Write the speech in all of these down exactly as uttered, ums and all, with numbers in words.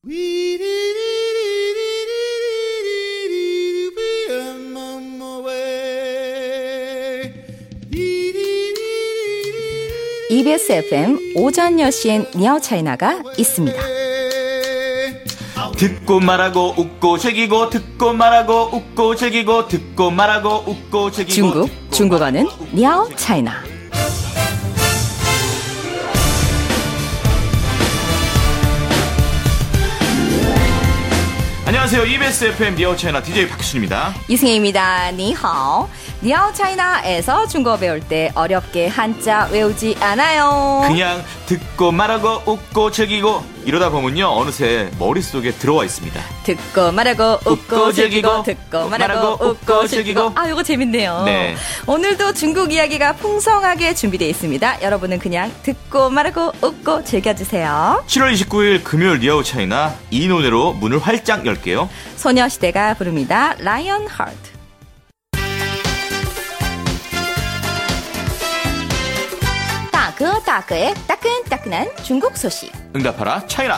이비에스 에프엠 오전 열 시엔 니아오차이나가 있습니다. 듣고 말하고 웃고 즐기고 듣고 말하고 웃고 즐기고 듣고 말하고 웃고 즐기고 중국, 중국어는 니아오차이나. 안녕하세요. 이비에스 에프엠 니아오차이나 디제이 박수입니다. 이승혜입니다. 니하오. 니아오차이나에서 중국어 배울 때 어렵게 한자 외우지 않아요. 그냥 듣고 말하고 웃고 즐기고 이러다 보면요 어느새 머릿속에 들어와 있습니다. 듣고 말하고 웃고 즐기고 듣고 말하고 웃고 즐기고. 아, 이거 재밌네요. 네. 오늘도 중국 이야기가 풍성하게 준비되어 있습니다. 여러분은 그냥 듣고 말하고 웃고 즐겨주세요. 칠월 이십구일 금요일 니아오차이나 이 노래로 문을 활짝 열게요. 소녀시대가 부릅니다. 라이언 하트. 따그 따그의 따끈따끈한 중국 소식. 응답하라 차이나.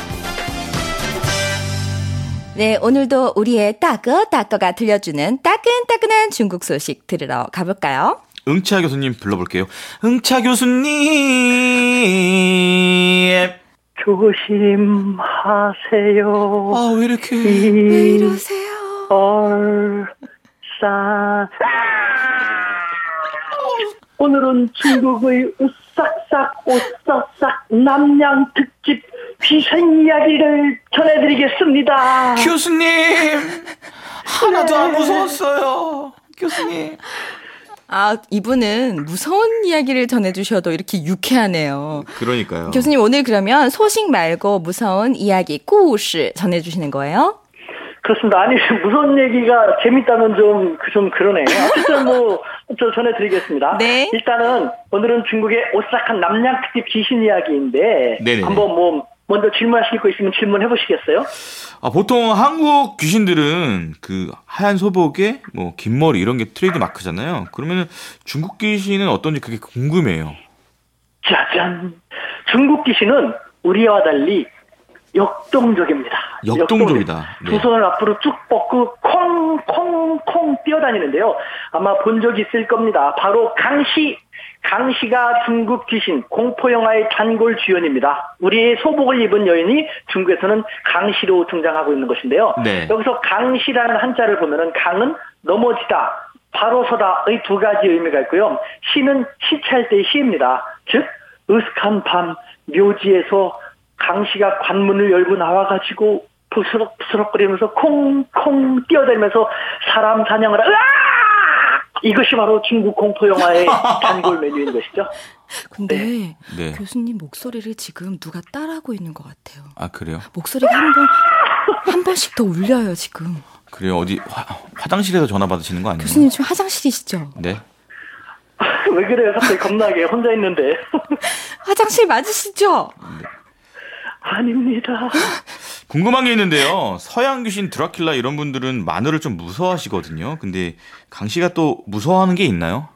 네, 오늘도 우리의 따그 따그가 들려주는 따끈따끈한 중국 소식 들으러 가볼까요? 응차 교수님 불러볼게요. 응차 교수님. 조심하세요. 아, 왜 이렇게. 왜 이러세요? 얼싸. 오늘은 중국의 으싹싹 오싹싹 남양 특집 귀신 이야기를 전해드리겠습니다. 교수님 하나도 안 무서웠어요. 교수님. 아, 이분은 무서운 이야기를 전해주셔도 이렇게 유쾌하네요. 그러니까요. 교수님, 오늘 그러면 소식 말고 무서운 이야기,故事 전해주시는 거예요? 그렇습니다. 아니, 무서운 얘기가 재밌다면 좀, 좀 그러네요. 어쨌든 뭐, 저 전해드리겠습니다. 네. 일단은, 오늘은 중국의 오싹한 남양 특집 귀신 이야기인데, 네네네. 한번 뭐, 먼저 질문하실 거 있으면 질문해보시겠어요? 아, 보통 한국 귀신들은 그 하얀 소복에 뭐 긴 머리 이런 게 트레이드 마크잖아요. 그러면 중국 귀신은 어떤지 그게 궁금해요. 짜잔. 중국 귀신은 우리와 달리 역동적입니다. 역동적이다. 네. 두 손을 앞으로 쭉 뻗고 콩콩콩 뛰어다니는데요. 아마 본 적 있을 겁니다. 바로 강시. 강시가 중국 귀신 공포영화의 단골 주연입니다. 우리의 소복을 입은 여인이 중국에서는 강시로 등장하고 있는 것인데요. 네. 여기서 강시라는 한자를 보면은 강은 넘어지다, 바로 서다의 두 가지 의미가 있고요. 시는 시찰 때의 시입니다. 즉 으슥한 밤 묘지에서 강시가 관문을 열고 나와가지고 부스럭부스럭거리면서 콩콩 뛰어다니면서 사람 사냥을 으아! 이것이 바로 중국 공포영화의 단골 메뉴인 것이죠. 근데 네. 네. 교수님 목소리를 지금 누가 따라하고 있는 것 같아요. 아, 그래요? 목소리가 한 번, 한 번씩 더 울려요, 지금. 그래요? 어디 화, 화장실에서 전화 받으시는 거 아니에요? 교수님 지금 화장실이시죠? 네. 왜 그래요? 갑자기 겁나게 혼자 있는데. 화장실 맞으시죠? 네. 아닙니다. 궁금한 게 있는데요. 서양 귀신 드라큘라 이런 분들은 마늘을 좀 무서워하시거든요. 근데 강 씨가 또 무서워하는 게 있나요?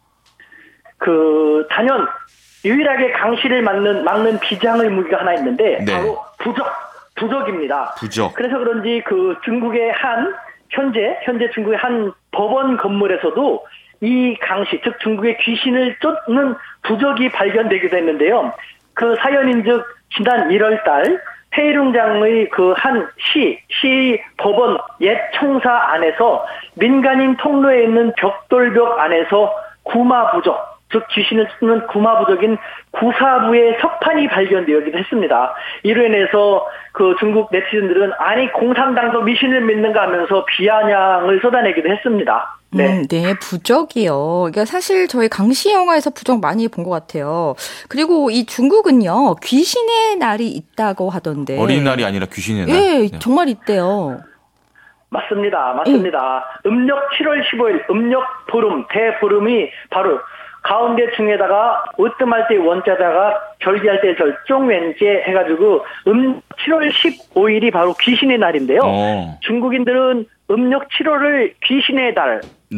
그 단연 유일하게 강 씨를 막는 막는 비장의 무기가 하나 있는데 네. 바로 부적, 부적입니다. 부적. 그래서 그런지 그 중국의 한 현재 현재 중국의 한 법원 건물에서도 이 강 씨, 즉 중국의 귀신을 쫓는 부적이 발견되기도 했는데요. 그 사연인즉 지난 일월달 해이룽장의 그 한 시, 시 법원 옛 청사 안에서 민간인 통로에 있는 벽돌벽 안에서 구마부적, 즉 귀신을 쫓는 구마부적인 구사부의 석판이 발견되기도 했습니다. 이로 인해서 그 중국 네티즌들은 아니 공산당도 미신을 믿는가 하면서 비아냥을 쏟아내기도 했습니다. 네, 음, 네, 부적이요. 그러니까 사실 저희 강시 영화에서 부적 많이 본 것 같아요. 그리고 이 중국은요 귀신의 날이 있다고 하던데. 어린이날이 아니라 귀신의 날. 네, 네. 정말 있대요. 맞습니다, 맞습니다. 응. 음력 칠월 십오일 음력 보름 대보름이 바로 가운데 중에다가 으뜸할 때 원자다가 절기할 때 절종 왼제 해가지고 음 칠월 십오일이 바로 귀신의 날인데요. 오. 중국인들은 음력 칠월을 귀신의 달, 네.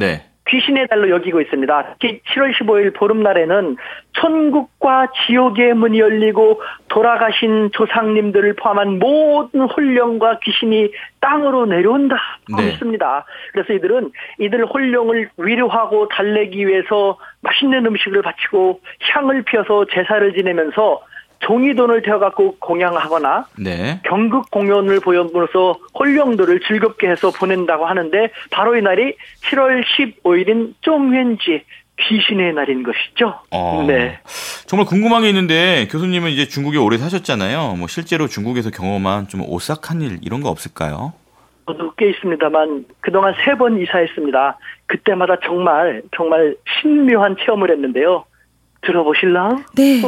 귀신의 달로 여기고 있습니다. 특히 칠월 십오일 보름날에는 천국과 지옥의 문이 열리고 돌아가신 조상님들을 포함한 모든 혼령과 귀신이 땅으로 내려온다 네. 믿습니다. 그래서 이들은 이들 혼령을 위로하고 달래기 위해서 맛있는 음식을 바치고 향을 피워서 제사를 지내면서 종이돈을 태워갖고 공양하거나 네. 경극 공연을 보여으로써 혼령들을 즐겁게 해서 보낸다고 하는데 바로 이 날이 칠월 십오일인 쫑웬지 귀신의 날인 것이죠. 어, 네. 정말 궁금한 게 있는데 교수님은 이제 중국에 오래 사셨잖아요. 뭐 실제로 중국에서 경험한 좀 오싹한 일 이런 거 없을까요? 저도 꽤 있습니다만 그동안 세 번 이사했습니다. 그때마다 정말 정말 신묘한 체험을 했는데요. 들어보실라? 네.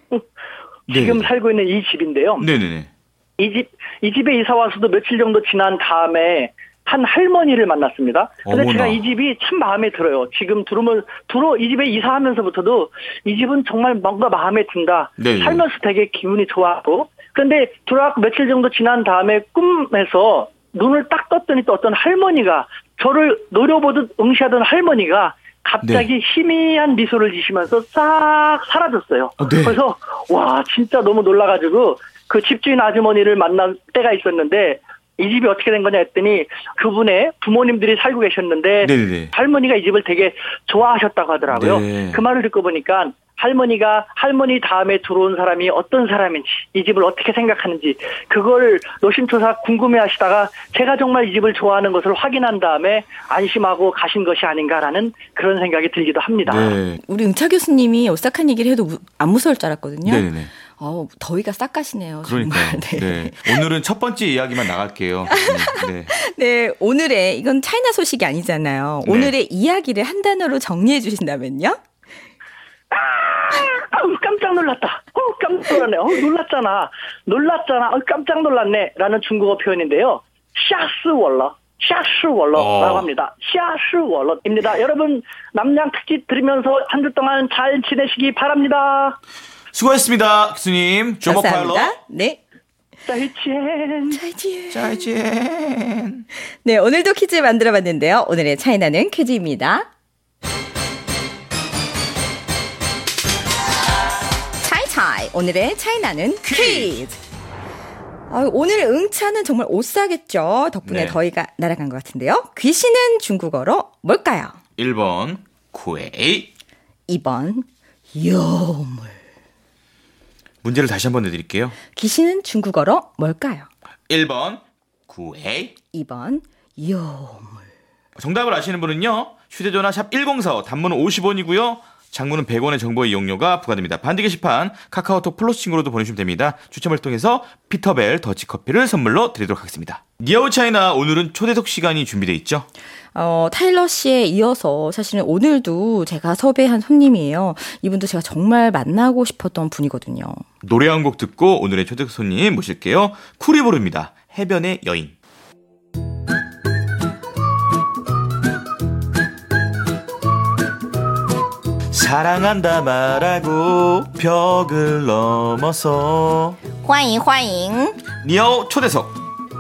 지금 네네. 살고 있는 이 집인데요. 네네네. 이 집, 이 집에 이사 와서도 며칠 정도 지난 다음에 한 할머니를 만났습니다. 근데 어머나. 제가 이 집이 참 마음에 들어요. 지금 들어오면, 들어, 이 집에 이사하면서부터도 이 집은 정말 뭔가 마음에 든다. 네네. 살면서 되게 기분이 좋았고. 그런데 들어와서 며칠 정도 지난 다음에 꿈에서 눈을 딱 떴더니 또 어떤 할머니가 저를 노려보듯 응시하던 할머니가 갑자기 네. 희미한 미소를 지시면서 싹 사라졌어요. 어, 네. 그래서 와 진짜 너무 놀라가지고 그 집주인 아주머니를 만날 때가 있었는데 이 집이 어떻게 된 거냐 했더니 그분의 부모님들이 살고 계셨는데 네네. 할머니가 이 집을 되게 좋아하셨다고 하더라고요. 네. 그 말을 듣고 보니까 할머니가 할머니 다음에 들어온 사람이 어떤 사람인지 이 집을 어떻게 생각하는지 그걸 노심초사 궁금해하시다가 제가 정말 이 집을 좋아하는 것을 확인한 다음에 안심하고 가신 것이 아닌가라는 그런 생각이 들기도 합니다. 네. 우리 응차 교수님이 오싹한 얘기를 해도 안 무서울 줄 알았거든요. 네네. 어, 더위가 싹 가시네요. 그러니까요. 네. 네. 오늘은 첫 번째 이야기만 나갈게요. 네. 네, 오늘의 이건 차이나 소식이 아니잖아요. 네. 오늘의 이야기를 한 단어로 정리해 주신다면요? 아, 아우, 깜짝 놀랐다. 어, 깜짝 놀랐네. 어, 놀랐잖아. 놀랐잖아. 어, 깜짝 놀랐네. 라는 중국어 표현인데요. 샤스월러. 샤스월러라고 어. 합니다. 샤스월러입니다. 여러분, 남양 특집 들으면서 한 주 동안 잘 지내시기 바랍니다. 수고했습니다, 교수님. 감사합니다. 네. 짜이지엔. 짜이지엔. 짜이지엔. 네, 오늘도 퀴즈 만들어봤는데요. 오늘의 차이나는 퀴즈입니다. 차이차이. 오늘의 차이나는 퀴즈. 아, 오늘 응차는 정말 오싸겠죠. 덕분에 네. 더위가 날아간 것 같은데요. 귀신은 중국어로 뭘까요? 일 번 구에이. 이 번 요물. 문제를 다시 한번 내드릴게요. 귀신은 중국어로 뭘까요? 일 번 구에이. 이 번 요물. 정답을 아시는 분은요. 휴대전화 샵 일공사오 단문은 오십 원이고요. 장문은 백 원의 정보 이용료가 부과됩니다. 반디 게시판 카카오톡 플러스 친구로도 보내주시면 됩니다. 추첨을 통해서 피터벨 더치커피를 선물로 드리도록 하겠습니다. 니아오 차이나 오늘은 초대석 시간이 준비되어 있죠? 어, 타일러 씨에 이어서 사실은 오늘도 제가 섭외한 손님이에요. 이분도 제가 정말 만나고 싶었던 분이거든요. 노래 한 곡 듣고 오늘의 초대석 손님 모실게요. 쿨이 부릅니다. 해변의 여인. 사랑한다 말하고 벽을 넘어서 欢迎欢迎 니아오 초대석.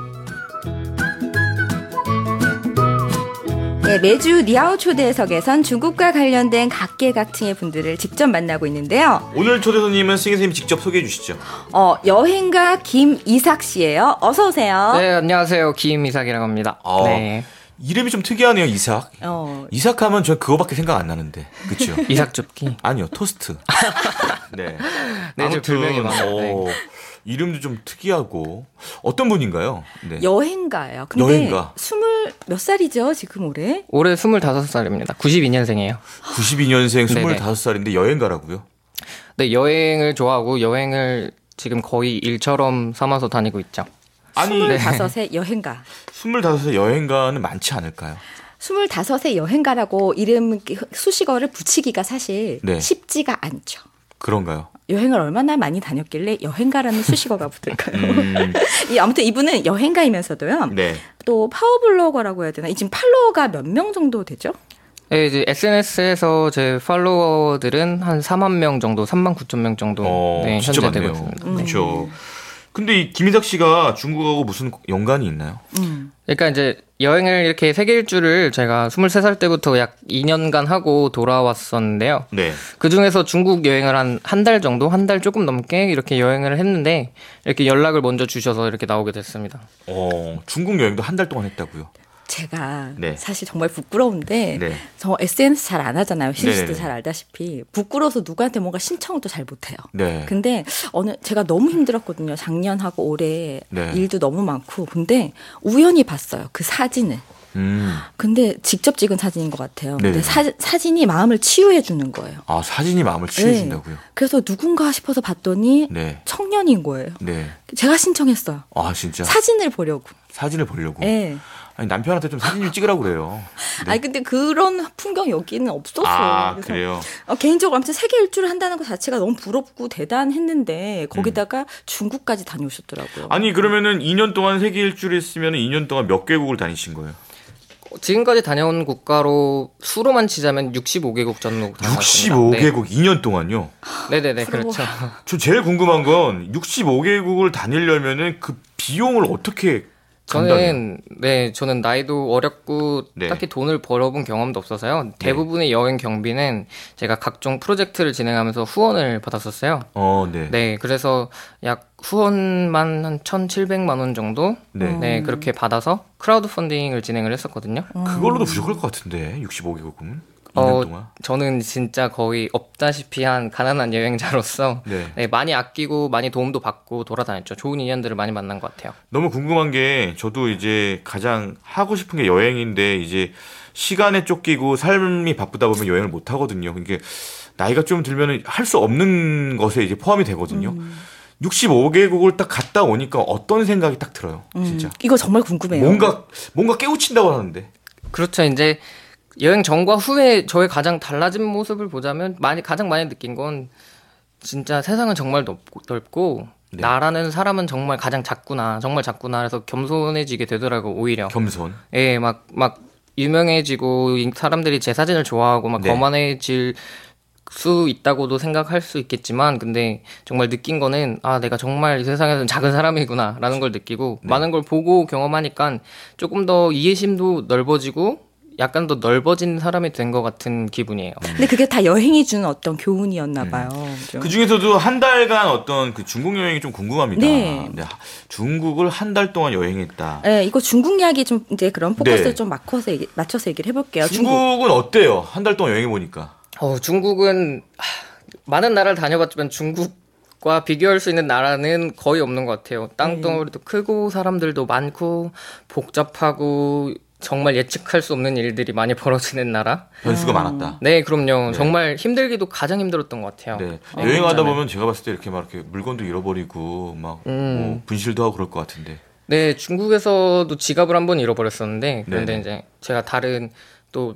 네, 매주 니아오 초대석에선 중국과 관련된 각계각층의 분들을 직접 만나고 있는데요. 오늘 초대 손님은 승희 선생님 직접 소개해 주시죠. 어, 여행가 김이삭 씨예요. 어서 오세요. 네, 안녕하세요. 김이삭이라고 합니다. 어. 네. 이름이 좀 특이하네요, 이삭. 어. 이삭 하면 전 그거밖에 생각 안 나는데. 그렇죠? 이삭 줍기? 아니요, 토스트. 네. 네, 좀 별명이 많아요. 네. 이름도 좀 특이하고. 어떤 분인가요? 네. 여행가예요. 근데 여행가. 스물 몇 살이죠, 지금 올해? 올해 스물다섯 살입니다. 구십이 년생이에요. 구십이 년생 스물다섯 살인데 여행가라고요? 네, 여행을 좋아하고 여행을 지금 거의 일처럼 삼아서 다니고 있죠. 아니, 스물다섯의 여행가. 스물다섯의 여행가는 많지 않을까요? 스물다섯의 여행가라고 이름 수식어를 붙이기가 사실 네. 쉽지가 않죠. 그런가요? 여행을 얼마나 많이 다녔길래 여행가라는 수식어가 붙을까요? 음. 이, 아무튼 이분은 여행가이면서도요. 네. 또 파워블로거라고 해야 되나? 지금 팔로워가 몇 명 정도 되죠? 네, 이제 에스엔에스에서 제 팔로워들은 한 사만 명 정도, 삼만 구천 명 정도 어, 네, 현재 되고 있습니다. 음. 그렇죠. 근데 이 김희석 씨가 중국하고 무슨 연관이 있나요? 음. 그러니까 이제 여행을 이렇게 세계 일주를 제가 스물세 살 때부터 약 이 년간 하고 돌아왔었는데요. 네. 그 중에서 중국 여행을 한 한 달 정도, 한 달 조금 넘게 이렇게 여행을 했는데 이렇게 연락을 먼저 주셔서 이렇게 나오게 됐습니다. 어, 중국 여행도 한 달 동안 했다고요? 제가 네. 사실 정말 부끄러운데 네. 저 에스엔에스 잘 안 하잖아요. 신 씨도 네네네. 잘 알다시피 부끄러워서 누구한테 뭔가 신청을 또 잘 못해요. 네. 근데 어느 제가 너무 힘들었거든요. 작년하고 올해 네. 일도 너무 많고 근데 우연히 봤어요. 그 사진을. 음. 근데 직접 찍은 사진인 것 같아요. 근데 네네. 사, 사진이 마음을 치유해 주는 거예요. 아, 사진이 마음을 치유해준다고요? 네. 그래서 누군가 싶어서 봤더니 네. 청년인 거예요. 네. 제가 신청했어요. 아, 진짜? 사진을 보려고. 사진을 보려고? 네. 아니, 남편한테 좀 사진 좀 찍으라고 그래요. 네. 아니 근데 그런 풍경 여기는 없었어요. 아, 그래서 그래요? 어, 개인적으로 아무튼 세계 일주를 한다는 것 자체가 너무 부럽고 대단했는데 거기다가 음. 중국까지 다녀오셨더라고요. 아니, 그러면은 이 년 동안 세계 일주를 했으면 이 년 동안 몇 개국을 다니신 거예요? 지금까지 다녀온 국가로 수로만 치자면 육십오 개국 정도 다녀왔습니다. 육십오 개국 이 년 동안요? 네. 네네네, 부러워. 그렇죠. 저 제일 궁금한 건 육십오 개국을 다니려면은 그 비용을 어떻게 감당해요? 저는 네 저는 나이도 어렸고 네. 딱히 돈을 벌어본 경험도 없어서요. 대부분의 여행 경비는 제가 각종 프로젝트를 진행하면서 후원을 받았었어요. 어, 네. 네, 그래서 약 후원만 한 천칠백만 원 정도 네. 네 그렇게 받아서 크라우드 펀딩을 진행을 했었거든요. 그걸로도 부족할 것 같은데, 육십오 개국은? 이 년 어, 동안? 저는 진짜 거의 없다시피 한 가난한 여행자로서 네. 네, 많이 아끼고 많이 도움도 받고 돌아다녔죠. 좋은 인연들을 많이 만난 것 같아요. 너무 궁금한 게, 저도 이제 가장 하고 싶은 게 여행인데, 이제 시간에 쫓기고 삶이 바쁘다 보면 여행을 못 하거든요. 이게 나이가 좀 들면 할 수 없는 것에 이제 포함이 되거든요. 음. 육십오 개국을 딱 갔다 오니까 어떤 생각이 딱 들어요, 진짜. 음, 이거 정말 궁금해요. 뭔가, 뭔가 깨우친다고 하는데. 그렇죠. 이제 여행 전과 후에 저의 가장 달라진 모습을 보자면 많이 가장 많이 느낀 건 진짜 세상은 정말 넓고, 넓고 네. 나라는 사람은 정말 가장 작구나, 정말 작구나. 그래서 겸손해지게 되더라고 오히려. 겸손. 예, 막 막 유명해지고 이- 사람들이 제 사진을 좋아하고 막 네. 거만해질 수 있다고도 생각할 수 있겠지만 근데 정말 느낀 거는 아 내가 정말 이 세상에서는 작은 사람이구나라는 걸 느끼고 네. 많은 걸 보고 경험하니까 조금 더 이해심도 넓어지고 약간 더 넓어진 사람이 된 것 같은 기분이에요. 근데 그게 다 여행이 주는 어떤 교훈이었나 봐요. 좀. 그 중에서도 한 달간 어떤 그 중국 여행이 좀 궁금합니다. 네. 중국을 한 달 동안 여행했다. 네, 이거 중국 이야기 좀 이제 그런 포커스를 네. 좀 맞춰서 얘기, 맞춰서 얘기를 해볼게요. 중국은 어때요? 한 달 동안 여행해 보니까. 어, 중국은 하, 많은 나라를 다녀봤지만 중국과 비교할 수 있는 나라는 거의 없는 것 같아요. 땅덩어리도 크고 사람들도 많고 복잡하고 정말 예측할 수 없는 일들이 많이 벌어지는 나라. 변수가 많았다. 네, 그럼요. 네. 정말 힘들기도 가장 힘들었던 것 같아요. 네. 네, 여행하다 진짜는. 보면 제가 봤을 때 이렇게 막 이렇게 물건도 잃어버리고 막 음. 뭐 분실도 하고 그럴 것 같은데. 네, 중국에서도 지갑을 한번 잃어버렸었는데 그런데 네네. 이제 제가 다른 또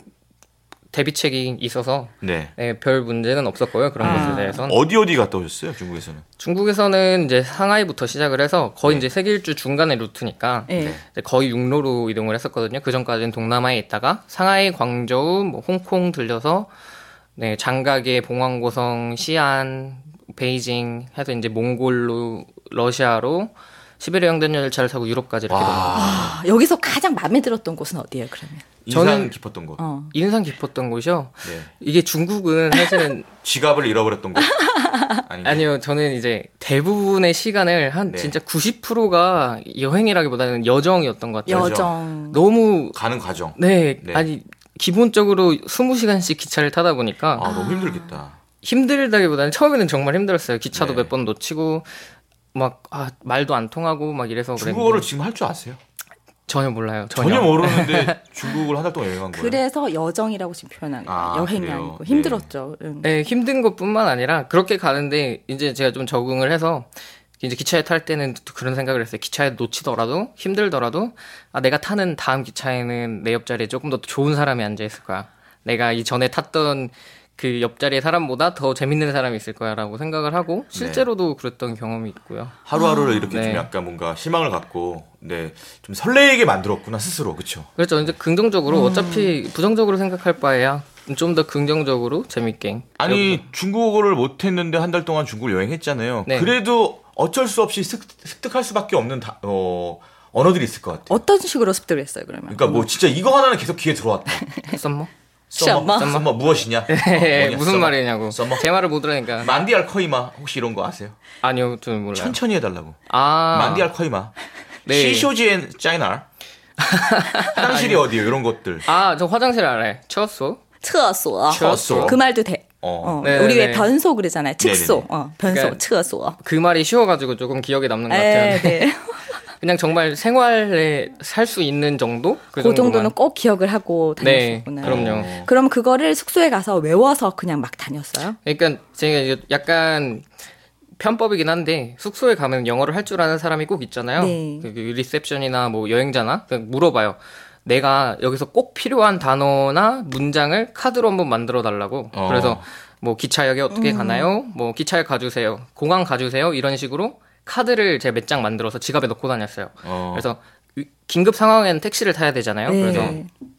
대비책이 있어서 네. 네, 별 문제는 없었고요. 그런 아. 것에 대해서는. 어디 어디 갔다 오셨어요? 중국에서는? 중국에서는 이제 상하이부터 시작을 해서 거의 네. 이제 세계 일주 중간의 루트니까 네. 이제 거의 육로로 이동을 했었거든요. 그 전까지는 동남아에 있다가 상하이, 광저우, 뭐 홍콩 들려서 네, 장가게, 봉황고성, 시안, 베이징 해서 이제 몽골로 러시아로 시베리아 영변 열차를 타고 유럽까지 이렇게 넘어갔어요. 아, 여기서 가장 마음에 들었던 곳은 어디예요, 그러면? 인상 저는- 깊었던 곳. 어. 인상 깊었던 곳이요. 네. 이게 중국은 사실은 지갑을 잃어버렸던 곳. 아니, 아니요, 저는 이제 대부분의 시간을 한 네. 진짜 구십 퍼센트가 여행이라기보다는 여정이었던 것 같아요. 여정. 너무 가는 과정. 네, 네. 아니 기본적으로 스무 시간씩 기차를 타다 보니까 아, 너무 힘들겠다. 힘들다기보다는 처음에는 정말 힘들었어요. 기차도 네. 몇 번 놓치고 막 아, 말도 안 통하고 막 이래서 중국어를 그랬는데 지금 할 줄 아세요? 전혀 몰라요. 전혀. 전혀 모르는데 중국을 한 달 동안 여행한 거예요. 그래서 여정이라고 지금 표현한 거예요. 아, 여행이 그래요? 아니고 네. 힘들었죠. 응. 네, 힘든 것뿐만 아니라 그렇게 가는데 이제 제가 좀 적응을 해서 이제 기차에 탈 때는 또 그런 생각을 했어요. 기차에 놓치더라도 힘들더라도 아 내가 타는 다음 기차에는 내 옆자리에 조금 더 좋은 사람이 앉아 있을 거야. 내가 이전에 탔던 그 옆자리의 사람보다 더 재밌는 사람이 있을 거야라고 생각을 하고 실제로도 그랬던 경험이 있고요. 하루하루를 이렇게 네. 좀 약간 뭔가 희망을 갖고 네, 좀 설레게 만들었구나 스스로. 그렇죠? 그렇죠. 이제 긍정적으로 어차피 부정적으로 생각할 바에야 좀 더 긍정적으로 재밌게. 아니 중국어를 못했는데 한 달 동안 중국을 여행했잖아요. 네. 그래도 어쩔 수 없이 습, 습득할 수밖에 없는 다, 어, 언어들이 있을 것 같아요. 어떤 식으로 습득을 했어요, 그러면? 그러니까 뭐 진짜 이거 하나는 계속 귀에 들어왔다. 썸머? 썸머? 썸머 무엇이냐? 네, 어, 무슨 썸머? 말이냐고. 썸머? 제 말을 못 들으니까. 만디알 커이마 혹시 이런 거 아세요? 아니요, 저는 몰라요. 천천히 해달라고. 아. 만디알 커이마. 네. 시쇼지엔 짜이나. 화장실이 어디요? 이런 것들. 아, 저 화장실 알아요. 쳤어. 厕所. 厕所. 그 말도 돼. 어. 어. 네네네. 우리 왜 변소 그러잖아요. 측소. 네네네. 어, 변소, 그러니까 厕所. 그 말이 쉬워가지고 조금 기억에 남는 것 네, 같아요. 네. 그냥 정말 생활에 살 수 있는 정도? 그, 그 정도는 꼭 기억을 하고 네, 다녔었구나. 그럼요. 어. 그럼 그거를 숙소에 가서 외워서 그냥 막 다녔어요? 그러니까 제가 이제 약간 편법이긴 한데 숙소에 가면 영어를 할 줄 아는 사람이 꼭 있잖아요. 네. 그 리셉션이나 뭐 여행자나 물어봐요. 내가 여기서 꼭 필요한 단어나 문장을 카드로 한번 만들어 달라고. 어. 그래서 뭐 기차역에 어떻게 음. 가나요? 뭐 기차역 가주세요. 공항 가주세요. 이런 식으로 카드를 제가 몇 장 만들어서 지갑에 넣고 다녔어요. 어. 그래서 긴급 상황에는 택시를 타야 되잖아요. 네. 그래서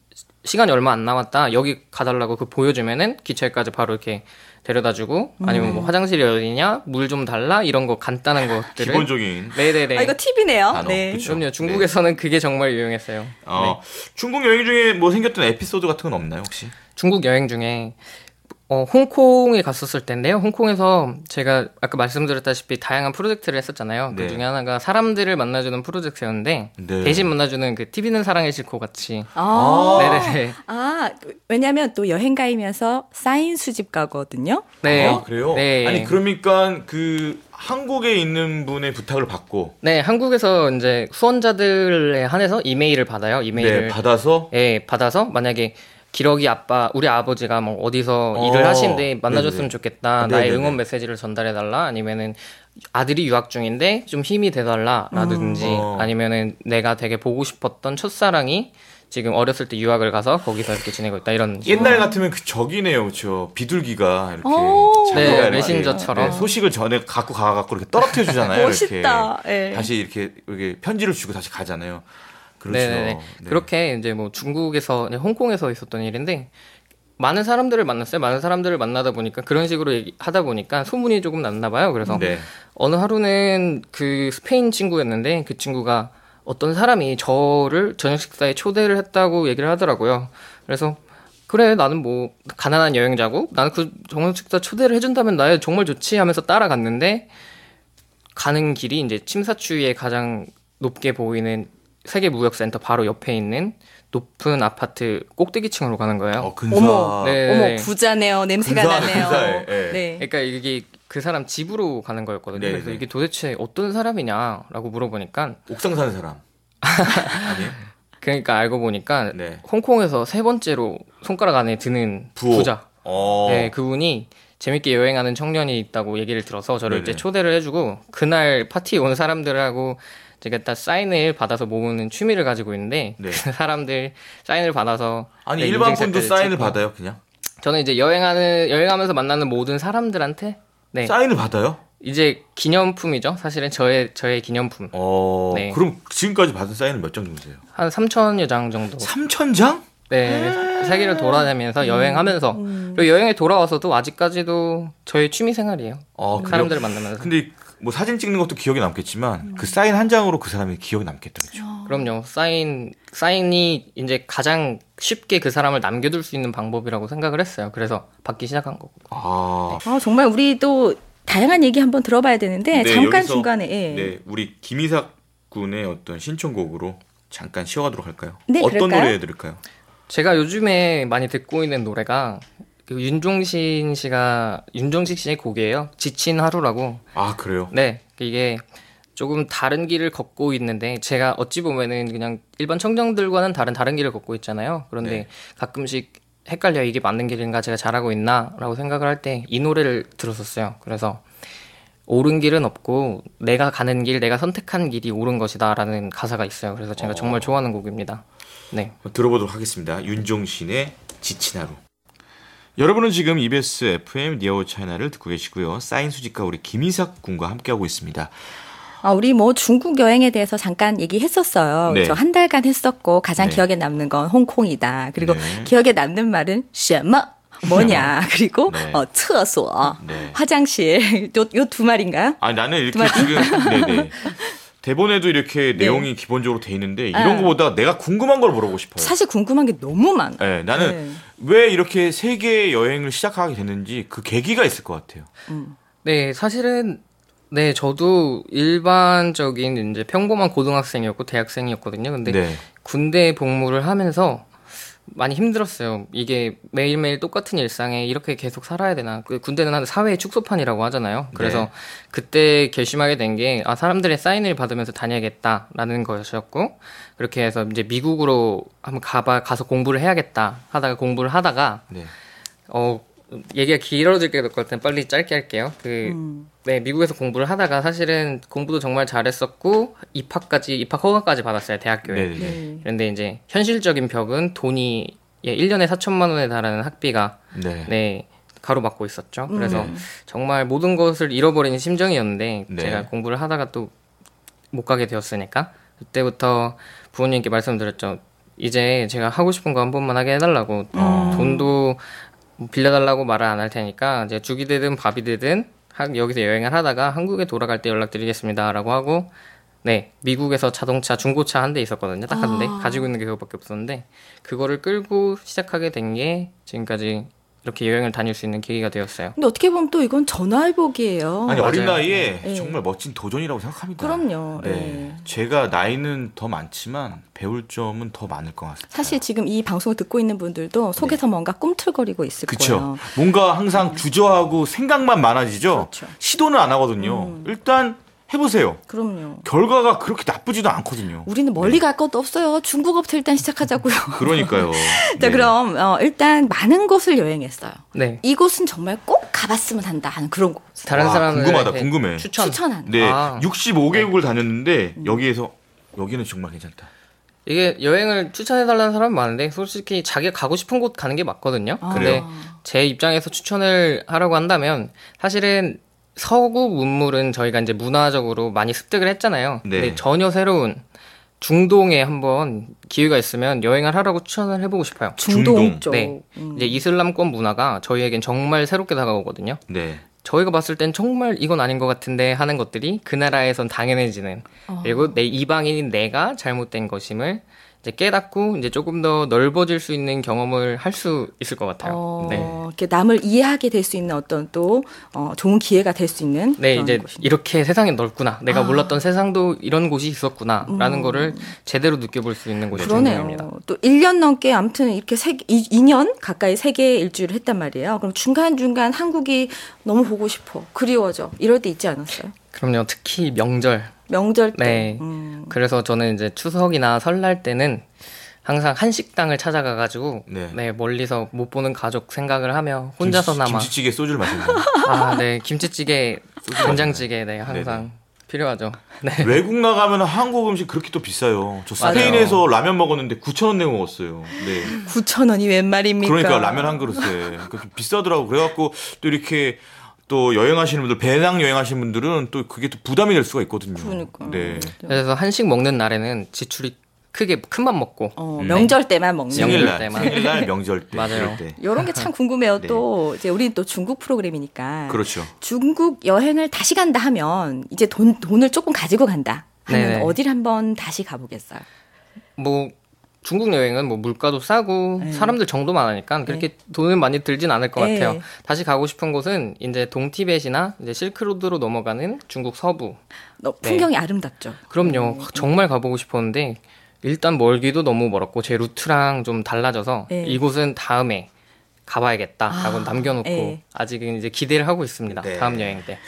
시간이 얼마 안 남았다. 여기 가달라고 그 보여주면은 기차역까지 바로 이렇게 데려다주고 아니면 뭐 화장실이 어디냐, 물 좀 달라 이런 거 간단한 것들을 기본적인. 네네네. 아, 이거 팁이네요. 단어. 네. 그쵸. 그럼요. 중국에서는 그게 정말 유용했어요. 어, 중국 여행 중에 뭐 생겼던 에피소드 같은 건 없나요, 혹시? 중국 여행 중에 어, 홍콩에 갔었을 텐데요. 홍콩에서 제가 아까 말씀드렸다시피 다양한 프로젝트를 했었잖아요. 네. 그 중에 하나가 사람들을 만나주는 프로젝트였는데 네. 대신 만나주는 그 티비는 사랑의 실코 같이. 아, 네네네. 아, 왜냐면 또 여행가이면서 사인 수집가거든요. 네. 아, 그래요? 네. 아니, 그러니까 그 한국에 있는 분의 부탁을 받고 네, 한국에서 이제 후원자들에 한해서 이메일을 받아요. 이메일을. 네, 받아서 예, 받아서 만약에 기러기 아빠, 우리 아버지가 뭐 어디서 어, 일을 하신데 만나줬으면 네네네. 좋겠다. 네네네. 나의 응원 메시지를 전달해달라. 아니면은 아들이 유학 중인데 좀 힘이 돼달라라든지 음, 어. 아니면은 내가 되게 보고 싶었던 첫사랑이 지금 어렸을 때 유학을 가서 거기서 이렇게 지내고 있다. 이런. 옛날 같으면 그 적이네요, 그렇죠? 비둘기가 이렇게 오. 자기가 네, 이렇게, 메신저처럼. 네, 소식을 전에 갖고 가갖고 이렇게 떨어뜨려 주잖아요. 멋있다. 이렇게 네. 다시 이렇게 이렇게 편지를 주고 다시 가잖아요. 그렇죠. 네네네. 네. 그렇게 이제 뭐 중국에서, 네, 홍콩에서 있었던 일인데 많은 사람들을 만났어요. 많은 사람들을 만나다 보니까 그런 식으로 얘기, 하다 보니까 소문이 조금 났나 봐요. 그래서 네. 어느 하루는 그 스페인 친구였는데 그 친구가 어떤 사람이 저를 저녁 식사에 초대를 했다고 얘기를 하더라고요. 그래서 그래 나는 뭐 가난한 여행자고 나는 그 저녁 식사 초대를 해준다면 나야 정말 좋지 하면서 따라갔는데 가는 길이 이제 침사추위에 가장 높게 보이는 세계무역센터 바로 옆에 있는 높은 아파트 꼭대기층으로 가는 거예요. 어, 근사. 어머. 네. 어머, 부자네요. 냄새가 근사하네, 나네요. 근사해. 예. 네. 그러니까 이게 그 사람 집으로 가는 거였거든요. 네네. 그래서 이게 도대체 어떤 사람이냐라고 물어보니까 옥상 사는 사람. 아니에요? 그러니까 알고 보니까 네. 홍콩에서 세 번째로 손가락 안에 드는 부호. 부자. 어. 네, 그분이 재밌게 여행하는 청년이 있다고 얘기를 들어서 저를 네네. 이제 초대를 해주고 그날 파티에 온 사람들하고 제가 딱 사인을 받아서 모으는 취미를 가지고 있는데 네. 그 사람들 사인을 받아서 아니 네, 일반 인증샷들 분도 사인을 찍고. 받아요, 그냥? 저는 이제 여행하는 여행하면서 만나는 모든 사람들한테 네 사인을 받아요? 이제 기념품이죠. 사실은 저의 저의 기념품 어. 네. 그럼 지금까지 받은 사인은 몇 장 정도세요? 한 삼천여 장 정도. 삼천 장? 네, 세계를 돌아다니면서 여행하면서 그리고 여행에 돌아와서도 아직까지도 저의 취미 생활이에요. 어, 그래요? 사람들을 만나면서. 근데 뭐 사진 찍는 것도 기억에 남겠지만 그 사인 한 장으로 그 사람이 기억에 남겠다, 그렇죠? 그럼요. 사인 사인이 이제 가장 쉽게 그 사람을 남겨둘 수 있는 방법이라고 생각을 했어요. 그래서 받기 시작한 거고. 아. 아, 정말 우리도 다양한 얘기 한번 들어봐야 되는데 네, 잠깐 여기서, 중간에 예. 네, 우리 김이삭 군의 어떤 신청곡으로 잠깐 쉬어가도록 할까요? 네, 어떤 그럴까요? 노래 들을까요? 제가 요즘에 많이 듣고 있는 노래가 그 윤종신 씨가 윤종식 씨의 곡이에요. 지친 하루라고. 아, 그래요? 네, 이게 조금 다른 길을 걷고 있는데 제가 어찌 보면은 그냥 일반 청정들과는 다른 다른 길을 걷고 있잖아요. 그런데 네. 가끔씩 헷갈려 이게 맞는 길인가 제가 잘하고 있나라고 생각을 할 때 이 노래를 들었었어요. 그래서 옳은 길은 없고 내가 가는 길, 내가 선택한 길이 옳은 것이다라는 가사가 있어요. 그래서 제가 어. 정말 좋아하는 곡입니다. 네. 들어보도록 하겠습니다. 윤종신의 지친 하루. 여러분은 지금 이비에스 에프엠 니어 차이나를 듣고 계시고요. 사인 수집가 우리 김이삭 군과 함께하고 있습니다. 아, 우리 뭐 중국 여행에 대해서 잠깐 얘기했었어요. 네. 저 한 달간 했었고 가장 네. 기억에 남는 건 홍콩이다. 그리고 네. 기억에 남는 말은 什么 뭐냐. 그리고 네. 어, 厕所, 네. 화장실. 요 요 두 말인가요? 아니 나는 이렇게 지금 네네. 대본에도 이렇게 네. 내용이 기본적으로 돼 있는데 이런 네. 거보다 내가 궁금한 걸 물어보고 싶어요. 사실 궁금한 게 너무 많아요. 네, 나는 네. 왜 이렇게 세계 여행을 시작하게 됐는지 그 계기가 있을 것 같아요. 네, 사실은 네, 저도 일반적인 이제 평범한 고등학생이었고 대학생이었거든요. 근데 네. 군대 복무를 하면서 많이 힘들었어요. 이게 매일매일 똑같은 일상에 이렇게 계속 살아야 되나. 그 군대는 한 사회의 축소판이라고 하잖아요. 그래서 네. 그때 결심하게 된 게, 아, 사람들의 사인을 받으면서 다녀야겠다라는 것이었고, 그렇게 해서 이제 미국으로 한번 가봐, 가서 공부를 해야겠다 하다가 공부를 하다가, 네. 어, 얘기가 길어질 것 같으면 빨리 짧게 할게요. 그, 음. 네, 미국에서 공부를 하다가 사실은 공부도 정말 잘했었고, 입학까지, 입학 허가까지 받았어요, 대학교에. 네. 네. 그런데 이제 현실적인 벽은 돈이 예, 일 년에 사천만 원에 달하는 학비가 네. 네, 가로막고 있었죠. 그래서 음. 정말 모든 것을 잃어버린 심정이었는데 네. 제가 공부를 하다가 또 못 가게 되었으니까 그때부터 부모님께 말씀드렸죠. 이제 제가 하고 싶은 거 한 번만 하게 해달라고. 음. 돈도 빌려달라고 말을 안 할 테니까 이제 죽이 되든 밥이 되든 한- 여기서 여행을 하다가 한국에 돌아갈 때 연락드리겠습니다라고 하고 네, 미국에서 자동차 중고차 한 대 있었거든요. 딱 한 대. 아. 가지고 있는 게 그거밖에 없었는데 그거를 끌고 시작하게 된 게 지금까지 이렇게 여행을 다닐 수 있는 계기가 되었어요. 근데 어떻게 보면 또 이건 전화위복이에요. 아니 어린 맞아요. 나이에 네. 정말 멋진 도전이라고 생각합니다. 그럼요. 네. 네. 제가 나이는 더 많지만 배울 점은 더 많을 것 같습니다. 사실 지금 이 방송을 듣고 있는 분들도 속에서 뭔가 꿈틀거리고 있을 그쵸. 거예요. 뭔가 항상 주저하고 생각만 많아지죠. 그렇죠. 시도는 안 하거든요. 음. 일단 해보세요. 그럼요. 결과가 그렇게 나쁘지도 않거든요. 우리는 멀리 갈 것도 없어요. 중국어부터 일단 시작하자고요. 그러니까요. 자, 네. 그럼 어, 일단 많은 곳을 여행했어요. 네. 이곳은 정말 꼭 가봤으면 한다 하는 그런 곳. 다른 와, 사람은 궁금하다, 궁금해. 추천. 추천하는. 네, 아. 육십오 개국을 다녔는데 여기에서 여기는 정말 괜찮다. 이게 여행을 추천해달라는 사람이 많은데 솔직히 자기가 가고 싶은 곳 가는 게 맞거든요. 아. 근데 그래요? 제 입장에서 추천을 하라고 한다면 사실은 서구 문물은 저희가 이제 문화적으로 많이 습득을 했잖아요. 네. 근데 전혀 새로운 중동에 한번 기회가 있으면 여행을 하라고 추천을 해보고 싶어요. 중동, 중동. 쪽. 네. 음. 이제 이슬람권 문화가 저희에겐 정말 새롭게 다가오거든요. 네. 저희가 봤을 땐 정말 이건 아닌 것 같은데 하는 것들이 그 나라에선 당연해지는 어. 그리고 내 이방인인 내가 잘못된 것임을 이제 깨닫고 이제 조금 더 넓어질 수 있는 경험을 할 수 있을 것 같아요. 어, 네. 이렇게 남을 이해하게 될 수 있는 어떤 또 어, 좋은 기회가 될 수 있는 네, 그런 이제 곳이네요. 이렇게 세상이 넓구나. 내가 아. 몰랐던 세상도 이런 곳이 있었구나라는 음. 거를 제대로 느껴볼 수 있는 곳이 그러네요. 중요합니다. 또 일 년 넘게 아무튼 이렇게 세, 이 년 가까이 세계 일주를 했단 말이에요. 그럼 중간중간 한국이 너무 보고 싶어. 그리워져. 이럴 때 있지 않았어요? 그럼요. 특히 명절. 명절 때. 네. 음. 그래서 저는 이제 추석이나 설날 때는 항상 한식당을 찾아가가지고 네. 네, 멀리서 못 보는 가족 생각을 하며 혼자서나마 김치, 김치찌개 소주를 마신다. 아, 네. 김치찌개, 된장찌개, 네, 항상 네네. 필요하죠. 네. 외국 나가면 한국 음식 그렇게 또 비싸요. 저 스페인에서 맞아요. 라면 먹었는데 구천 원 내고 먹었어요. 네. 구천 원이 웬 말입니까? 그러니까 라면 한 그릇에 그러니까 좀 비싸더라고. 그래갖고 또 이렇게 또 여행하시는 분들, 배낭 여행하시는 분들은 또 그게 또 부담이 될 수가 있거든요. 그러니까. 네. 그래서 한식 먹는 날에는 지출이 크게 큰맘 먹고 어, 음. 명절 때만 먹는. 명절 생일날, 때만. 생일날, 명절 때. 맞아요. 그럴 때. 이런 게 참 궁금해요. 네. 또 이제 우리는 또 중국 프로그램이니까. 그렇죠. 중국 여행을 다시 간다 하면 이제 돈 돈을 조금 가지고 간다 하면 네네. 어디를 한번 다시 가보겠어요. 뭐 중국 여행은 뭐 물가도 싸고 네. 사람들 정도만 하니까 그렇게 돈은 많이 들진 않을 것 네. 같아요. 다시 가고 싶은 곳은 이제 동티벳이나 이제 실크로드로 넘어가는 중국 서부. 너 풍경이 아름답죠. 그럼요. 음. 정말 가보고 싶었는데 일단 멀기도 너무 멀었고 제 루트랑 좀 달라져서 네. 이곳은 다음에 가봐야겠다라고 아, 남겨놓고 네. 아직은 이제 기대를 하고 있습니다. 네. 다음 여행 때.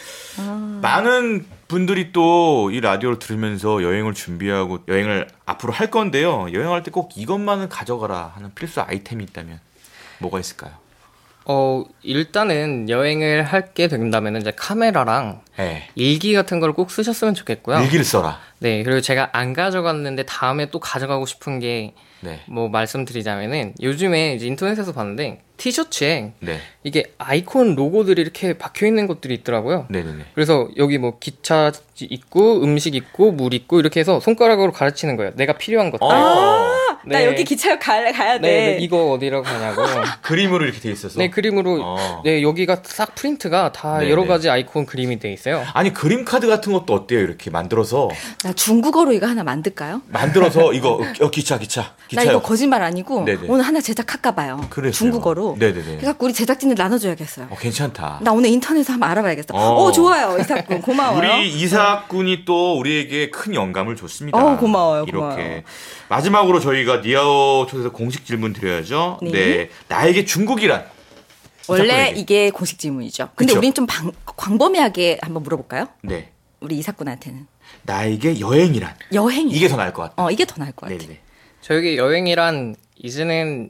많은 분들이 또 이 라디오를 들으면서 여행을 준비하고 여행을 앞으로 할 건데요. 여행할 때 꼭 이것만은 가져가라 하는 필수 아이템이 있다면 뭐가 있을까요? 어 일단은 여행을 하게 된다면 이제 카메라랑 네. 일기 같은 걸 꼭 쓰셨으면 좋겠고요. 일기를 써라. 네, 그리고 제가 안 가져갔는데 다음에 또 가져가고 싶은 게 네. 뭐 말씀드리자면은 요즘에 이제 인터넷에서 봤는데 티셔츠에 네. 이게 아이콘 로고들이 이렇게 박혀 있는 것들이 있더라고요. 네네네. 그래서 여기 뭐 기차 있고 음식 있고 물 있고 이렇게 해서 손가락으로 가르치는 거예요. 내가 필요한 것들. 어. 나 네. 여기 기차역 가, 가야 돼. 네, 네, 이거 어디로 가냐고. 그림으로 이렇게 돼 있어서. 네, 그림으로. 어. 네, 여기가 싹 프린트가 다 네네. 여러 가지 아이콘 그림이 돼 있어요. 아니 그림 카드 같은 것도 어때요? 이렇게 만들어서 나 중국어로 이거 하나 만들까요? 만들어서 이거 어, 기차 기차 나 기차. 이거 거짓말 아니고 네네. 오늘 하나 제작할까 봐요. 그랬어요. 중국어로. 네네네. 그래갖고 우리 제작진들 나눠줘야겠어요. 어, 괜찮다. 나 오늘 인터넷에서 한번 알아봐야겠어. 어. 오, 좋아요. 이삭군 고마워요. 우리 이삭군이 또 우리에게 큰 영감을 줬습니다. 어, 고마워요, 이렇게 고마워요. 마지막으로 저희가 니아오 초대에서 공식 질문 드려야죠. 네. 네. 나에게 중국이란? 원래 이삭군에게. 이게 공식 질문이죠. 근데 그쵸? 우린 좀 방, 광범위하게 한번 물어볼까요? 네. 우리 이삭군한테는. 나에게 여행이란? 여행이. 이게 더 나을 것 같아요. 어, 이게 더 나을 것 같아. 네네. 저에게 여행이란 이제는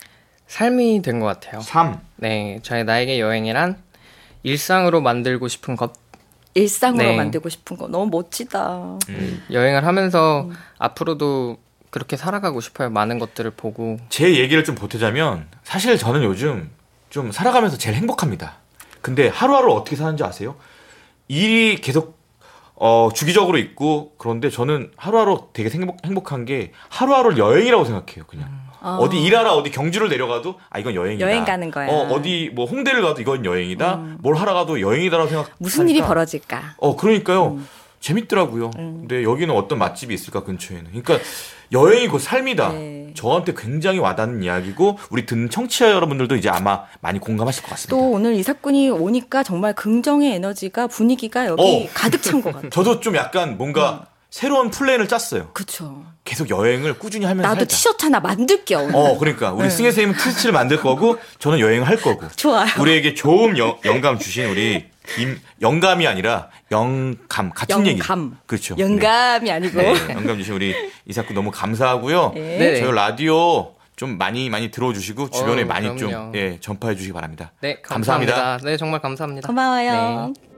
삶이 된 것 같아요. 삶. 네, 저의 나에게 여행이란 일상으로 만들고 싶은 것. 일상으로 네. 만들고 싶은 거 너무 멋지다. 음. 여행을 하면서 앞으로도 그렇게 살아가고 싶어요. 많은 것들을 보고. 제 얘기를 좀 보태자면 사실 저는 요즘 좀 살아가면서 제일 행복합니다. 근데 하루하루 어떻게 사는지 아세요? 일이 계속 어, 주기적으로 있고 그런데 저는 하루하루 되게 행복, 행복한 게 하루하루를 여행이라고 생각해요. 그냥 어. 어디 일하러 어디 경주를 내려가도 아 이건 여행이다. 여행 가는 거야. 어, 어디 뭐 홍대를 가도 이건 여행이다. 음. 뭘 하러 가도 여행이다라고 생각. 무슨 일이 벌어질까? 어 그러니까요. 음. 재밌더라고요. 음. 근데 여기는 어떤 맛집이 있을까 근처에는. 그러니까 여행이 곧 삶이다. 네. 저한테 굉장히 와닿는 이야기고 우리 듣는 청취자 여러분들도 이제 아마 많이 공감하실 것 같습니다. 또 오늘 이삭군이 오니까 정말 긍정의 에너지가 분위기가 여기 어. 가득 찬 것 같아요. 저도 좀 약간 뭔가 새로운 플랜을 짰어요. 그쵸. 계속 여행을 꾸준히 하면서 나도 살자. 티셔츠 하나 만들게요. 오늘. 어, 그러니까 우리 네. 승혜 선생님은 티셔츠를 만들 거고 저는 여행을 할 거고. 좋아요. 우리에게 좋은 영, 영감 주신 우리 김 영감이 아니라 영감 같은 얘기. 영감. 그렇죠. 영감이 아니고. 네. 네, 영감 주신 우리 이삭구 너무 감사하고요. 네. 네. 저희 라디오 좀 많이 많이 들어주시고 주변에 어우, 많이 좀 그럼요. 예, 전파해 주시기 바랍니다. 네, 감사합니다. 감사합니다. 네, 정말 감사합니다. 고마워요. 네.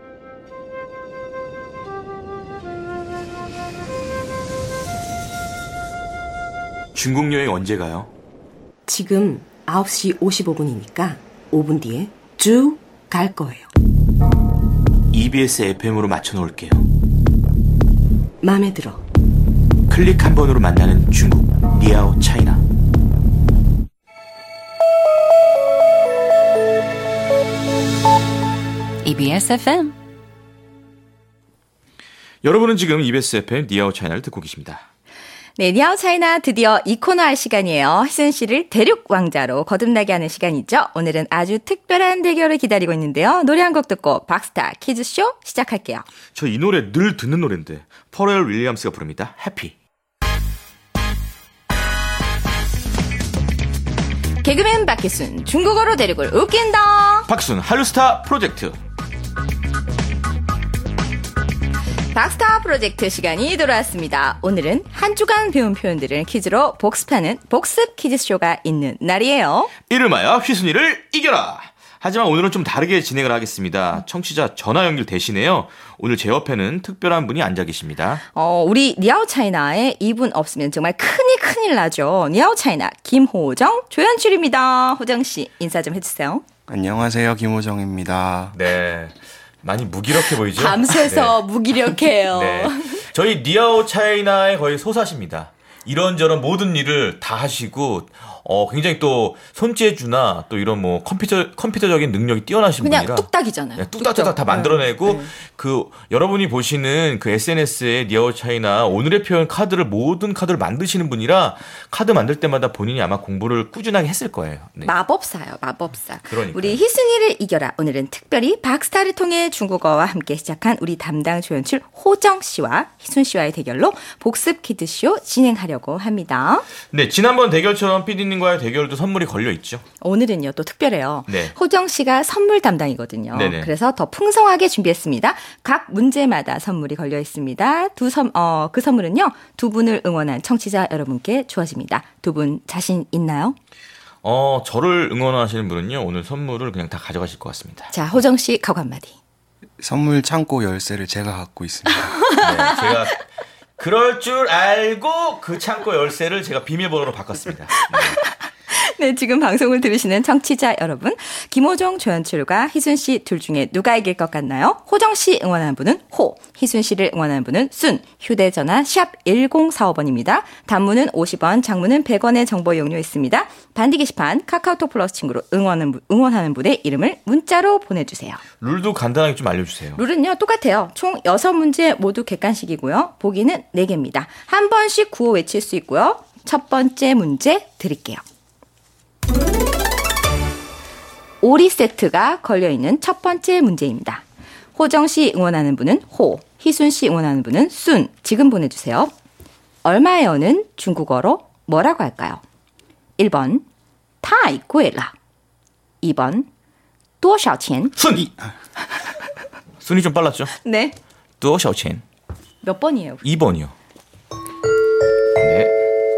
중국 여행 언제 가요? 지금 아홉 시 오십오 분이니까 오 분 뒤에 쭉 갈 거예요. 이비에스 에프엠으로 맞춰 놓을게요. 마음에 들어. 클릭 한 번으로 만나는 중국 니아오 차이나. 이비에스 에프엠. 여러분은 지금 이비에스 에프엠 니아오 차이나를 듣고 계십니다. 네, 니아오 차이나 드디어 이 코너 할 시간이에요. 희순 씨를 대륙 왕자로 거듭나게 하는 시간이죠. 오늘은 아주 특별한 대결을 기다리고 있는데요. 노래 한 곡 듣고 박스타 퀴즈쇼 시작할게요. 저 이 노래 늘 듣는 노래인데 퍼렐 윌리엄스가 부릅니다. 해피. 개그맨 박희순, 중국어로 대륙을 웃긴다. 박순 한류스타 프로젝트. 박스타 프로젝트 시간이 돌아왔습니다. 오늘은 한 주간 배운 표현들을 퀴즈로 복습하는 복습 퀴즈쇼가 있는 날이에요. 이름하여 휘순이를 이겨라. 하지만 오늘은 좀 다르게 진행을 하겠습니다. 청취자 전화 연결 대신에요. 오늘 제 옆에는 특별한 분이 앉아 계십니다. 어, 우리 니아오 차이나에 이분 없으면 정말 큰일 큰일 나죠. 니아오 차이나 김호정 조연출입니다. 호정 씨 인사 좀 해주세요. 안녕하세요, 김호정입니다. 네. 많이 무기력해 보이죠? 밤새서 무기력해요. 네. 네. 저희 니아오 차이나의 거의 소사십니다. 이런저런 모든 일을 다 하시고 어 굉장히 또 손재주나 또 이런 뭐 컴퓨터 컴퓨터적인 능력이 뛰어나신 그냥 분이라 뚝딱이잖아요. 네, 뚝딱뚝딱 다 만들어내고 네. 그 여러분이 보시는 그 에스엔에스에 니아오 차이나 오늘의 표현 카드를 모든 카드를 만드시는 분이라 카드 만들 때마다 본인이 아마 공부를 꾸준하게 했을 거예요. 네. 마법사요, 마법사. 그러니까요. 우리 희승이를 이겨라. 오늘은 특별히 박스타를 통해 중국어와 함께 시작한 우리 담당 조연출 호정 씨와 희순 씨와의 대결로 복습 퀴즈쇼 진행하려고 합니다. 네, 지난번 대결처럼 피디님과의 대결도 선물이 걸려 있죠. 오늘은요 또 특별해요. 네. 호정 씨가 선물 담당이거든요. 네네. 그래서 더 풍성하게 준비했습니다. 각 문제마다 선물이 걸려 있습니다. 두 선, 어, 그 선물은요 두 분을 응원한 청취자 여러분께 주어집니다. 두 분 자신 있나요? 어, 저를 응원하시는 분은요 오늘 선물을 그냥 다 가져가실 것 같습니다. 자, 호정 씨 각오 한마디. 선물 창고 열쇠를 제가 갖고 있습니다. 네, 제가 그럴 줄 알고 그 창고 열쇠를 제가 비밀번호로 바꿨습니다. 네. 네, 지금 방송을 들으시는 청취자 여러분, 김호정, 조현출과 희순 씨 둘 중에 누가 이길 것 같나요? 호정 씨 응원하는 분은 호, 희순 씨를 응원하는 분은 순. 휴대전화 샵 일공사오 번입니다. 단문은 오십 원, 장문은 백 원의 정보 이용료 있습니다. 반디 게시판 카카오톡 플러스 친구로 응원하는, 응원하는 분의 이름을 문자로 보내주세요. 룰도 간단하게 좀 알려주세요. 룰은요, 똑같아요. 총 여섯 문제 모두 객관식이고요. 보기는 네 개입니다. 한 번씩 구호 외칠 수 있고요. 첫 번째 문제 드릴게요. 오리 세트가 걸려있는 첫 번째 문제입니다. 호정 씨 응원하는 분은 호, 희순 씨 응원하는 분은 순. 지금 보내주세요. 얼마예요는 중국어로 뭐라고 할까요? 일 번 타이贵了 이 번 多少钱 순! 순이 좀 빨랐죠? 네. 多少钱 몇 번이에요? 이 번이요. 네.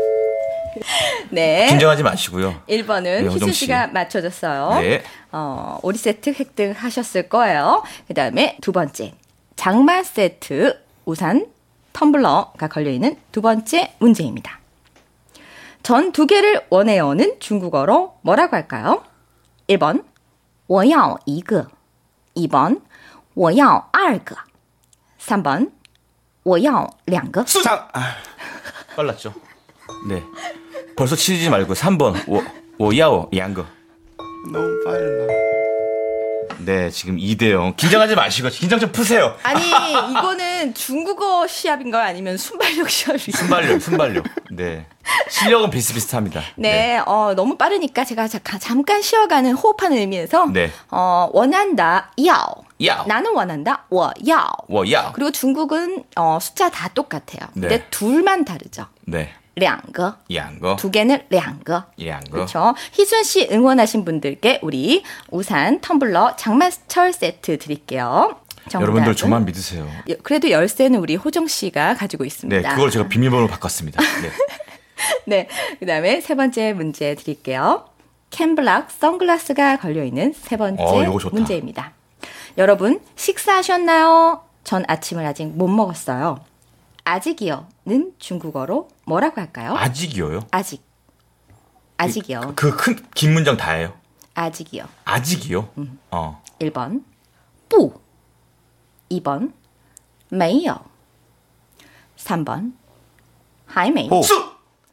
네. 긴장하지 마시고요. 일 번은 네, 희순 호정 씨. 씨가 맞춰줬어요. 네. 어, 오리 세트 획득하셨을 거예요. 그 다음에 두 번째. 장마 세트, 우산, 텀블러가 걸려있는 두 번째 문제입니다. 전 두 개를 원해요는 중국어로 뭐라고 할까요? 일 번, 我要一个 이 번, 我要二个 삼 번, 我要两个 수상. 아, 빨랐죠? 네. 벌써 치지 말고 삼 번. 오, 오야오, 양거. 너무 빨라. 네, 지금 이 대 영. 긴장하지 마시고, 긴장 좀 푸세요. 아니, 이거는 중국어 시합인가요? 아니면 순발력 시합인가요? 순발력, 순발력. 네. 실력은 비슷비슷합니다. 네, 어, 너무 빠르니까 제가 자, 잠깐 쉬어가는 호흡하는 의미에서, 네. 어, 원한다, 야오. 야오. 나는 원한다, 워, 야오. 워야. 그리고 중국은, 어, 숫자 다 똑같아요. 근데 네. 둘만 다르죠. 네. 两个. 양거. 두 개는 两个. 양거. 그렇죠. 희순 씨 응원하신 분들께 우리 우산, 텀블러, 장마철 세트 드릴게요. 정답은? 여러분들 저만 믿으세요. 그래도 열쇠는 우리 호정 씨가 가지고 있습니다. 네, 그걸 제가 비밀번호로 바꿨습니다. 네. 네, 그 다음에 세 번째 문제 드릴게요. 캠블락 선글라스가 걸려있는 세 번째 어, 이거 좋다. 문제입니다. 여러분 식사하셨나요? 전 아침을 아직 못 먹었어요. 아직이요는 중국어로 뭐라고 할까요? 아직이요요? 아직. 아직이요. 그 큰 긴 문장 다예요. 아직이요. 아직이요? 어. 일 번, 不. 이 번, 没有. 삼 번, 还没. 호. 수!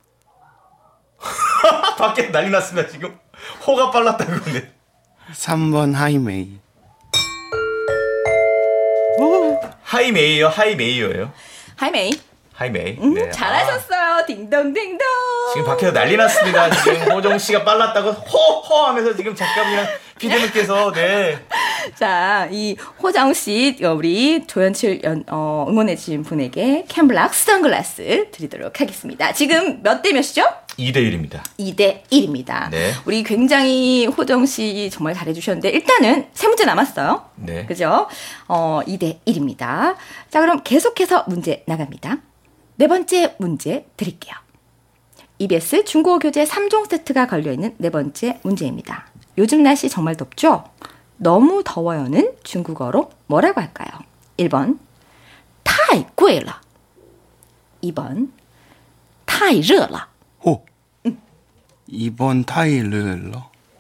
밖에 난리 났습니다, 지금. 호가 빨랐다고. 네. 삼 번 하이메이. 하이메이요, 하이메이요예요. 还没. 하이메이. 음, 네. 잘하셨어요. 딩동딩동. 아, 지금 밖에서 난리 났습니다. 지금 호정 씨가 빨랐다고 호호 하면서 지금 작가분이랑 피디님께서 네. 자, 이 호정 씨, 우리 조연출 연, 어, 응원해주신 분에게 캠블락 선글라스 드리도록 하겠습니다. 지금 몇 대 몇이죠? 이 대 일입니다. 이 대 일입니다. 네. 우리 굉장히 호정 씨 정말 잘해주셨는데, 일단은 세 문제 남았어요. 네. 그죠? 어, 이 대 일입니다. 자, 그럼 계속해서 문제 나갑니다. 네 번째 문제 드릴게요. 이비에스 중국어 교재 삼 종 세트가 걸려있는 네 번째 문제입니다. 요즘 날씨 정말 덥죠? 너무 더워요는 중국어로 뭐라고 할까요? 일 번, 太贵了 이 번, 太热了 호. 이 번 타일러.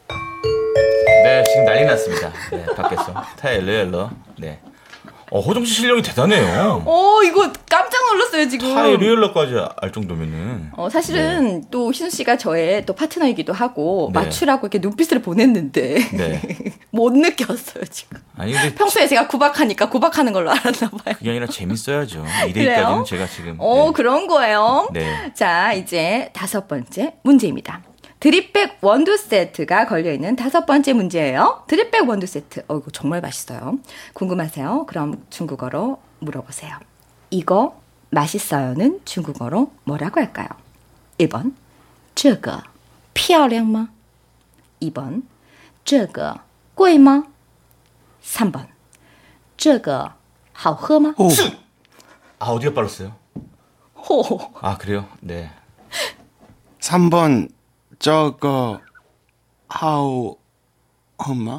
네, 지금 난리 났습니다. 네, 밖에서. 타일르엘러. 네. 어, 호정 씨 실력이 대단해요. 어, 이거 깜짝 놀랐어요, 지금. 타일르엘러까지 알 정도면은. 어, 사실은 네. 또 희순 씨가 저의 또 파트너이기도 하고 네. 맞추라고 이렇게 눈빛을 보냈는데 네. 못 느꼈어요, 지금. 아니, 근데 평소에 제가 구박하니까 구박하는 걸로 알았나 봐요. 그게 아니라 재밌어야죠. 이 그래요? 대이까지는 제가 지금. 어, 네. 그런 거예요. 네. 자, 이제 다섯 번째 문제입니다. 드립백 원두 세트가 걸려있는 다섯 번째 문제예요. 드립백 원두 세트. 어, 이거 정말 맛있어요. 궁금하세요? 그럼 중국어로 물어보세요. 이거 맛있어요는 중국어로 뭐라고 할까요? 일 번, 这个漂亮吗? 이 번, 这个贵吗? 삼 번, 这个好喝吗? 호. 아, 어디가 빨랐어요? 호. 아, 그래요? 네. 삼 번 저거 하우 엄마.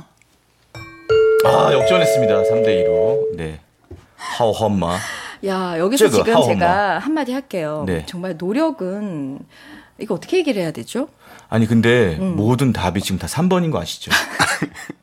아, 역전했습니다. 삼 대 이로. 네. 하오 험마. 야, 여기서 저거, 지금 하오마. 제가 한마디 할게요. 네. 정말 노력은, 이거 어떻게 얘기를 해야 되죠? 아니, 근데 음. 모든 답이 지금 다 삼 번인 거 아시죠?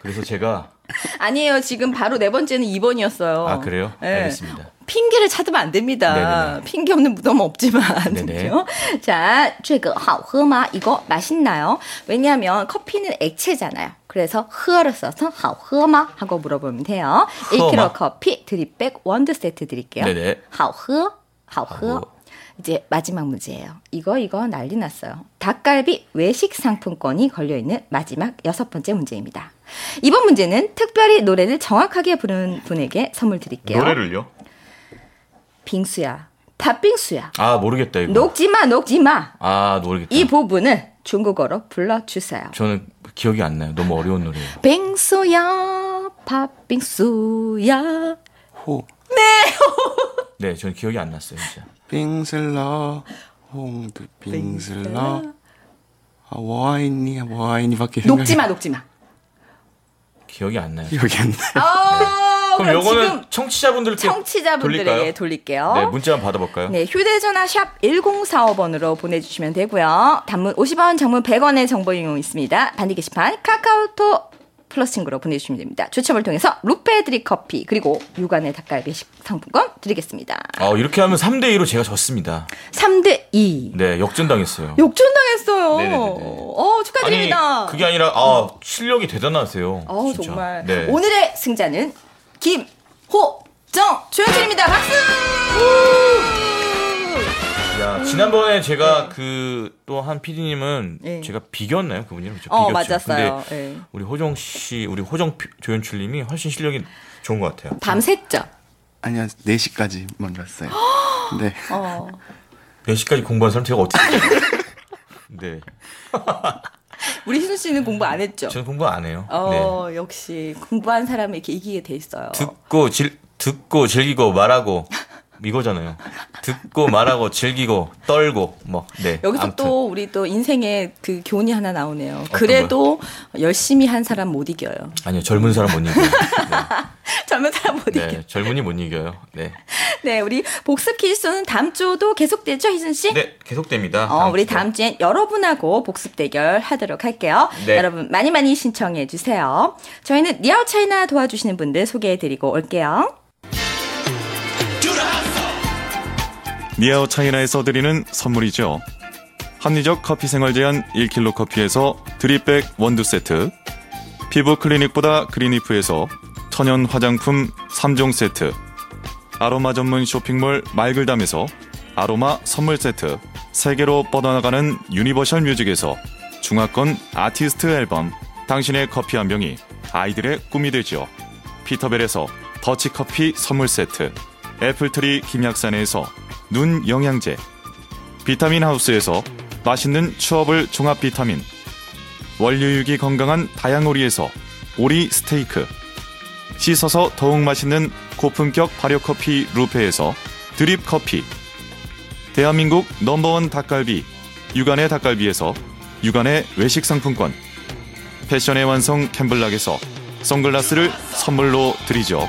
그래서 제가 아니에요. 지금 바로 네 번째는 이 번이었어요. 아 그래요? 네. 알겠습니다. 핑계를 찾으면 안 됩니다. 네네네. 핑계 없는 무덤은 없지만. 네네. 그렇죠? 자, 这个好喝吗? 이거 맛있나요? 왜냐하면 커피는 액체잖아요. 그래서 흐어를 써서 好喝吗? 하고 물어보면 돼요. 일 킬로그램 커피 드립백 원두 세트 드릴게요. 네네. 好喝,好喝. 이제 마지막 문제예요. 이거 이거 난리 났어요. 닭갈비 외식 상품권이 걸려있는 마지막 여섯 번째 문제입니다. 이번 문제는 특별히 노래를 정확하게 부르는 분에게 선물 드릴게요. 노래를요? 빙수야, 팥빙수야. 아 모르겠다 이거. 녹지마, 녹지마. 아 모르겠다. 이 부분을 중국어로 불러주세요. 저는 기억이 안 나요. 너무 어려운 노래예요. 빙수야, 팥빙수야. 호. 네, 저는 기억이 안 났어요, 진짜. 빙슬러 홍두 빙슬러 아, 와인이 와인이밖에 녹지마, 녹지마. 기억이 안 나요. 기억이 안 나요. 어, 그럼 요거는 청취자분들께 청취자분들에게 돌릴까요? 돌릴게요. 네, 문자 한번 받아볼까요? 네, 휴대전화 샵 일공사오 번으로 보내주시면 되고요. 단문 오십 원, 장문 백 원의 정보 이용 있습니다. 반디 게시판 카카오톡 플러스 친구로 보내주시면 됩니다. 추첨을 통해서 루페드리 커피 그리고 육안의 닭갈비 상품권 드리겠습니다. 아, 이렇게 하면 삼 대 이로 제가 졌습니다. 삼 대 이. 네, 역전당했어요. 역전당했어요. 네네네네. 어, 축하드립니다. 아니, 그게 아니라 아, 실력이 대단하세요. 어, 진짜. 정말. 네. 오늘의 승자는 김호정 조현철입니다. 박수! 야, 지난번에 제가 그 또 한 피디님은 네. 제가 비겼나요? 그분이랑 그렇죠? 어, 비겼죠. 맞았어요. 근데 네. 우리 호정 씨, 우리 호정 피- 조연출님이 훨씬 실력이 좋은 것 같아요. 밤샜죠? 아니야 네 시까지만 갔어요. 네. 어. 몇 시까지 공부한 사람 제가 어떻게 알아요? 네. 우리 희순 씨는 공부 안 했죠? 저는 공부 안 해요. 어, 역시 공부한 사람은 이렇게 이기게 돼 있어요. 네. 듣고 질, 듣고 즐기고 말하고 이거잖아요. 듣고 말하고 즐기고 떨고 뭐 네. 여기서 아무튼. 또 우리 또 인생의 그 교훈이 하나 나오네요. 그래도 열심히 한 사람 못 이겨요. 아니요, 젊은 사람 못 이겨요. 젊은 사람 못 네. 이겨. 네, 젊은이 못 이겨요. 네. 네, 우리 복습 퀴즈는 다음 주도 계속되죠, 희순 씨? 네, 계속됩니다. 어, 우리 주도. 다음 주엔 여러분하고 복습 대결 하도록 할게요. 네. 여러분 많이 많이 신청해 주세요. 저희는 니아우 차이나 도와주시는 분들 소개해 드리고 올게요. 니아오 차이나에서 드리는 선물이죠. 합리적 커피 생활 제한 일 킬로그램 커피에서 드립백 원두 세트, 피부 클리닉보다 그린리프에서 천연 화장품 삼 종 세트, 아로마 전문 쇼핑몰 말글담에서 아로마 선물 세트, 세계로 뻗어나가는 유니버셜 뮤직에서 중화권 아티스트 앨범, 당신의 커피 한 병이 아이들의 꿈이 되죠. 피터벨에서 더치커피 선물 세트, 애플트리 김약산에서 눈 영양제, 비타민 하우스에서 맛있는 추어블 종합 비타민, 원료육이 건강한 다양오리에서 오리 스테이크, 씻어서 더욱 맛있는 고품격 발효커피 루페에서 드립 커피, 대한민국 넘버원 닭갈비 육안의 닭갈비에서 육안의 외식 상품권, 패션의 완성 캠블락에서 선글라스를 선물로 드리죠.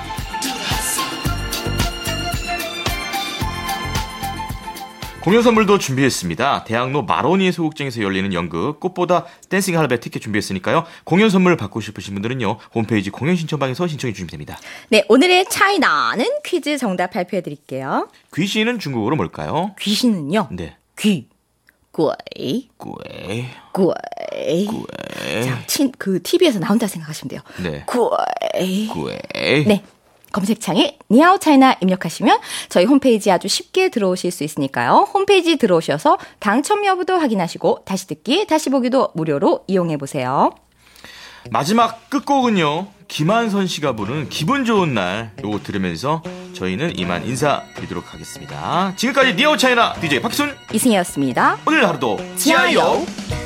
공연 선물도 준비했습니다. 대학로 마로니 소극장에서 열리는 연극 꽃보다 댄싱 할배 티켓 준비했으니까요. 공연 선물 받고 싶으신 분들은요. 홈페이지 공연 신청방에서 신청해 주시면 됩니다. 네, 오늘의 차이나는 퀴즈 정답 발표해 드릴게요. 귀신은 중국어로 뭘까요? 귀신은요. 네. 귀, 꽌, 꾸에. 꽌. 꾸에. 자, 친, 그 티비에서 나온다 생각하시면 돼요. 네. 꽌. 꾸에. 네. 검색창에 니아오 차이나 입력하시면 저희 홈페이지 아주 쉽게 들어오실 수 있으니까요. 홈페이지 들어오셔서 당첨 여부도 확인하시고 다시 듣기, 다시 보기도 무료로 이용해 보세요. 마지막 끝곡은요. 김한선 씨가 부른 기분 좋은 날 요거 들으면서 저희는 이만 인사드리도록 하겠습니다. 지금까지 니아오 차이나 디제이 박순 이승희였습니다. 오늘 하루도 지아요.